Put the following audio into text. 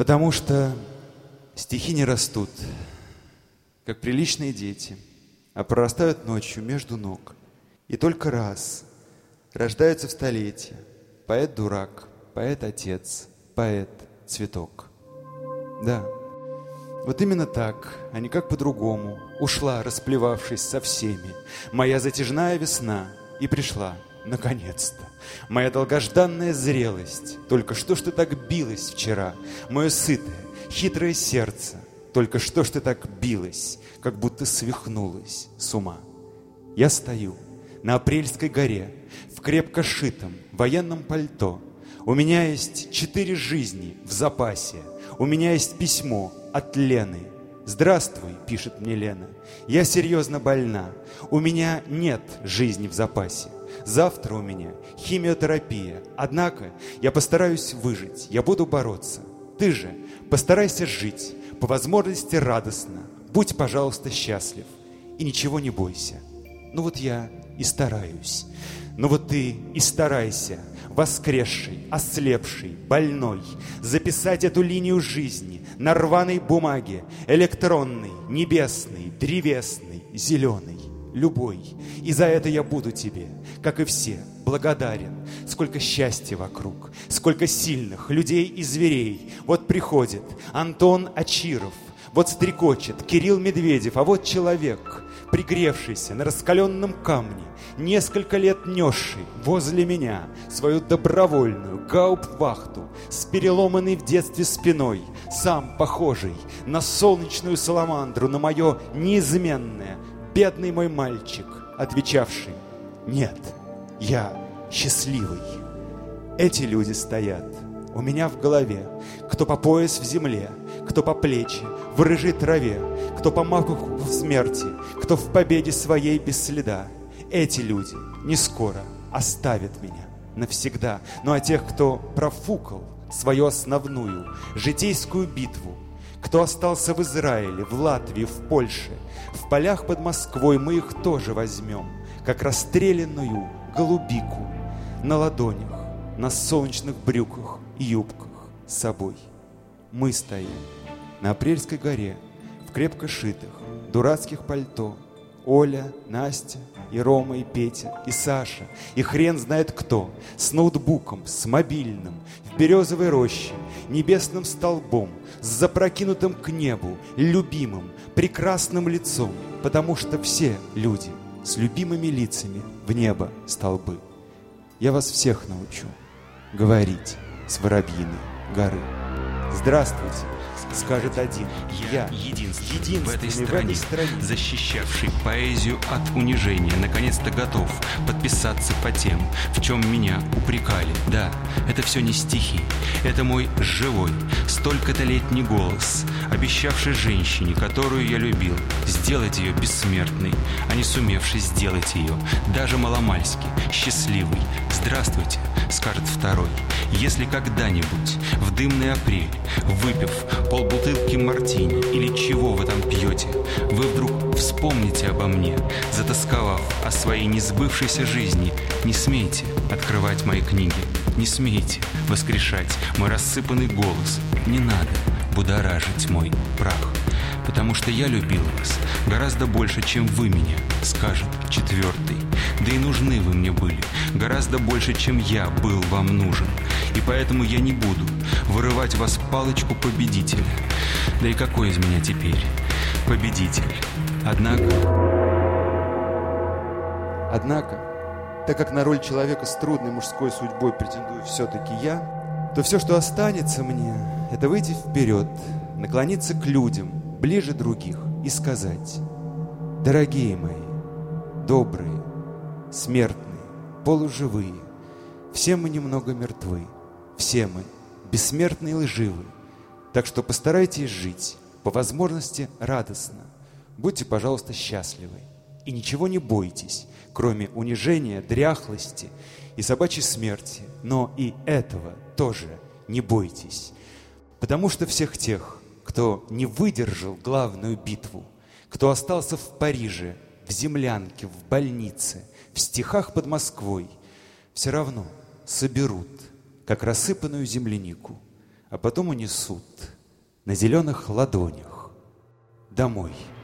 Потому что стихи не растут, как приличные дети, а прорастают ночью между ног. И только раз рождаются в столетие поэт-дурак, поэт-отец, поэт-цветок. Да, вот именно так, а не как по-другому, ушла, расплевавшись со всеми, моя затяжная весна, и пришла, наконец-то, моя долгожданная зрелость. Только что ж ты так билась вчера, мое сытое, хитрое сердце, только что ж ты так билась, как будто свихнулась с ума. Я стою на Апрельской горе, в крепко шитом военном пальто. У меня есть 4 жизни в запасе. У меня есть письмо от Лены. «Здравствуй», — пишет мне Лена, — «я серьезно больна. У меня нет жизни в запасе. Завтра у меня химиотерапия. Однако я постараюсь выжить, я буду бороться. Ты же постарайся жить, по возможности радостно. Будь, пожалуйста, счастлив и ничего не бойся». Ну вот я и стараюсь. Ну вот ты и старайся, воскресший, ослепший, больной, записать эту линию жизни на рваной бумаге, электронной, небесной, древесной, зеленой, любой. И за это я буду тебе, как и все, благодарен. Сколько счастья вокруг, сколько сильных людей и зверей. Вот приходит Антон Ачиров, вот стрекочет Кирилл Медведев, а вот человек, пригревшийся на раскаленном камне, несколько лет несший возле меня свою добровольную гауптвахту с переломанной в детстве спиной, сам похожий на солнечную саламандру, на мое неизменное, бедный мой мальчик, отвечавший: «Нет, я счастливый». Эти люди стоят у меня в голове, кто по пояс в земле, кто по плечи в рыжей траве, кто по макуху в смерти, кто в победе своей без следа. Эти люди не скоро оставят меня навсегда. Ну а тех, кто профукал свою основную житейскую битву, кто остался в Израиле, в Латвии, в Польше, в полях под Москвой, мы их тоже возьмем, как расстрелянную голубику, на ладонях, на солнечных брюках и юбках с собой. Мы стоим на Апрельской горе в крепко шитых дурацких пальто. Оля, Настя, и Рома, и Петя, и Саша, и хрен знает кто, с ноутбуком, с мобильным, в березовой роще, небесным столбом, с запрокинутым к небу, любимым, прекрасным лицом, потому что все люди с любимыми лицами в небо столбы. Я вас всех научу говорить с Воробьиной горы. Здравствуйте, скажет один. Я единственный в этой стране, защищавший поэзию от унижения, наконец-то готов подписаться по тем, в чем меня упрекали. Да, это все не стихи, это мой живой, столько-то летний голос, обещавший женщине, которую я любил, сделать ее бессмертной, а не сумевший сделать ее, даже маломальски, счастливой. Здравствуйте, скажет второй, если когда-нибудь в дымный апрель, выпив полбутылки мартини или чего вы там пьете, вы вдруг вспомните обо мне, затасковав о своей несбывшейся жизни, не смейте открывать мои книги, не смейте воскрешать мой рассыпанный голос, не надо будоражить мой прах, потому что я любил вас гораздо больше, чем вы меня, скажет четвертый. Да и нужны вы мне были гораздо больше, чем я был вам нужен. И поэтому я не буду вырывать вас палочку победителя. Да и какой из меня теперь победитель? Однако, так как на роль человека с трудной мужской судьбой претендую все-таки я, то все, что останется мне, это выйти вперед, наклониться к людям, ближе других, и сказать: дорогие мои, добрые, смертные, полуживые, все мы немного мертвы, все мы бессмертны и лживы, так что постарайтесь жить, по возможности, радостно. Будьте, пожалуйста, счастливы и ничего не бойтесь, кроме унижения, дряхлости и собачьей смерти, но и этого тоже не бойтесь, потому что всех тех, кто не выдержал главную битву, кто остался в Париже, в землянке, в больнице, в стихах под Москвой, все равно соберут, как рассыпанную землянику, а потом унесут на зеленых ладонях домой.